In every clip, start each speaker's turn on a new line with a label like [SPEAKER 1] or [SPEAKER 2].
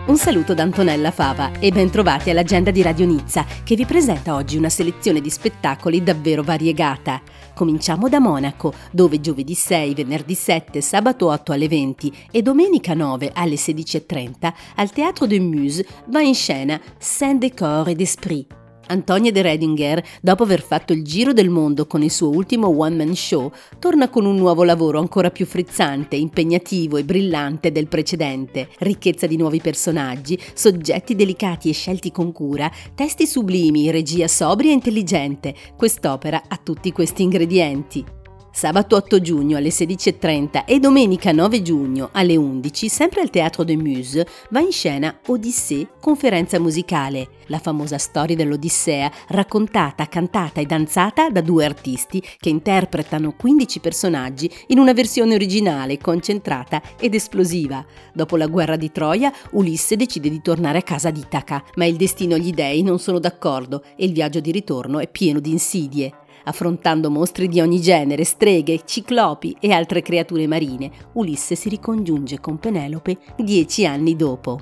[SPEAKER 1] Un saluto da Antonella Fava e ben trovati all'agenda di Radio Nizza, che vi presenta oggi una selezione di spettacoli davvero variegata. Cominciamo da Monaco, dove giovedì 6, venerdì 7, sabato 8 alle 20 e domenica 9 alle 16:30 al Théâtre de Muse va in scena Saint Décor et d'Esprit. Antonia de Redinger, dopo aver fatto il giro del mondo con il suo ultimo one-man show, torna con un nuovo lavoro ancora più frizzante, impegnativo e brillante del precedente. Ricchezza di nuovi personaggi, soggetti delicati e scelti con cura, testi sublimi, regia sobria e intelligente. Quest'opera ha tutti questi ingredienti. Sabato 8 giugno alle 16:30 e domenica 9 giugno alle 11, sempre al Théâtre de Muse, va in scena Odyssée, conferenza musicale, la famosa storia dell'Odissea raccontata, cantata e danzata da due artisti che interpretano 15 personaggi in una versione originale, concentrata ed esplosiva. Dopo la guerra di Troia, Ulisse decide di tornare a casa di Itaca, ma il destino e gli dei non sono d'accordo e il viaggio di ritorno è pieno di insidie. Affrontando mostri di ogni genere, streghe, ciclopi e altre creature marine, Ulisse si ricongiunge con Penelope 10 anni dopo.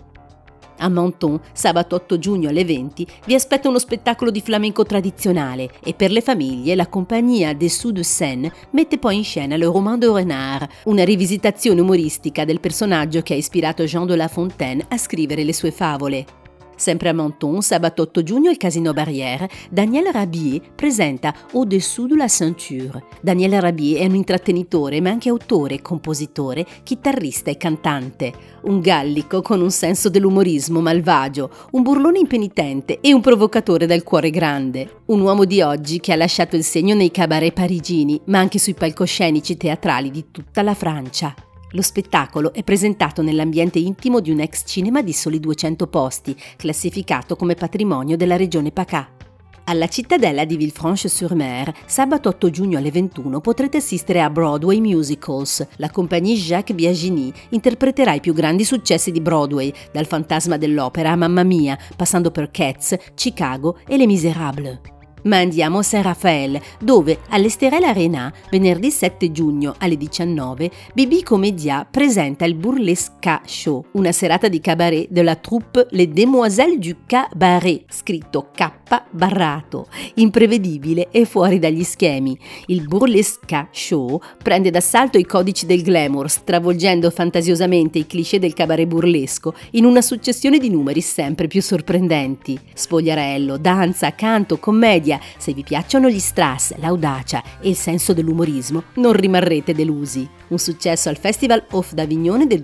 [SPEAKER 1] A Menton, sabato 8 giugno alle 20, vi aspetta uno spettacolo di flamenco tradizionale e per le famiglie la compagnia Dessous de Seine mette poi in scena Le Roman de Renard, una rivisitazione umoristica del personaggio che ha ispirato Jean de La Fontaine a scrivere le sue favole. Sempre a Menton, sabato 8 giugno al Casino Barrière, Daniel Rabier presenta Au-dessous de la ceinture. Daniel Rabier è un intrattenitore, ma anche autore, compositore, chitarrista e cantante. Un gallico con un senso dell'umorismo malvagio, un burlone impenitente e un provocatore dal cuore grande. Un uomo di oggi che ha lasciato il segno nei cabaret parigini, ma anche sui palcoscenici teatrali di tutta la Francia. Lo spettacolo è presentato nell'ambiente intimo di un ex cinema di soli 200 posti, classificato come patrimonio della regione PACA. Alla cittadella di Villefranche-sur-Mer, sabato 8 giugno alle 21 potrete assistere a Broadway Musicals. La compagnie Jacques Biagini interpreterà i più grandi successi di Broadway, dal Fantasma dell'Opera a Mamma Mia, passando per Cats, Chicago e Les Misérables. Ma andiamo a Saint-Raphaël, dove all'Esterel Arena, venerdì 7 giugno alle 19, Bibi Comédia presenta il Burlesque Show, una serata di cabaret della troupe Les Demoiselles du Cabaret, scritto K barrato, imprevedibile e fuori dagli schemi. Il Burlesque Show prende d'assalto i codici del glamour, stravolgendo fantasiosamente i cliché del cabaret burlesco in una successione di numeri sempre più sorprendenti. Spogliarello, danza, canto, commedia. Se vi piacciono gli strass, l'audacia e il senso dell'umorismo, non rimarrete delusi. Un successo al Festival Off d'Avignon del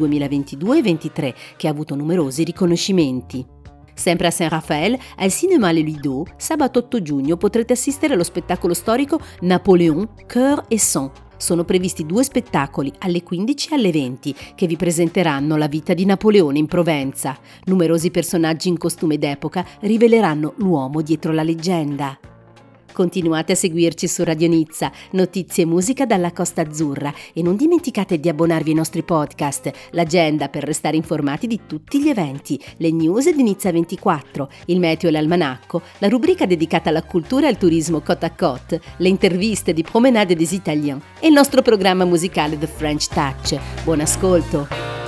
[SPEAKER 1] 2022-23 che ha avuto numerosi riconoscimenti. Sempre a Saint-Raphaël, al Cinéma Le Lido, sabato 8 giugno potrete assistere allo spettacolo storico Napoléon, Cœur et Sang. Sono previsti 2 spettacoli alle 15 e alle 20 che vi presenteranno la vita di Napoleone in Provenza. Numerosi personaggi in costume d'epoca riveleranno l'uomo dietro la leggenda. Continuate a seguirci su Radio Nizza, notizie e musica dalla Costa Azzurra e non dimenticate di abbonarvi ai nostri podcast, l'agenda per restare informati di tutti gli eventi, le news di Nizza 24, il meteo e l'almanacco, la rubrica dedicata alla cultura e al turismo côte à côte, le interviste di Promenade des Italiens e il nostro programma musicale The French Touch. Buon ascolto!